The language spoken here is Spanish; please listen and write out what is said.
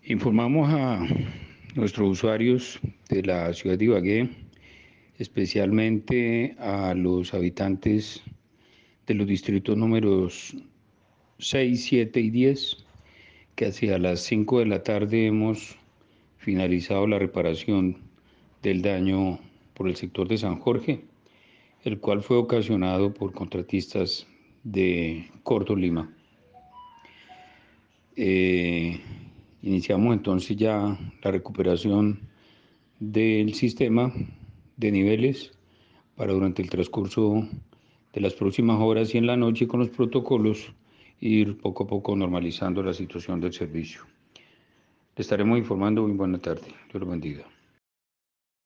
Informamos a nuestros usuarios de la ciudad de Ibagué, especialmente a los habitantes de los distritos números 6, 7 y 10, que hacia las 5 de la tarde hemos finalizado la reparación del daño por el sector de San Jorge, el cual fue ocasionado por contratistas de Corto Lima. Iniciamos entonces ya la recuperación del sistema de niveles para durante el transcurso de las próximas horas y en la noche con los protocolos ir poco a poco normalizando la situación del servicio. Le estaremos informando. Muy buena tarde. Dios lo bendiga.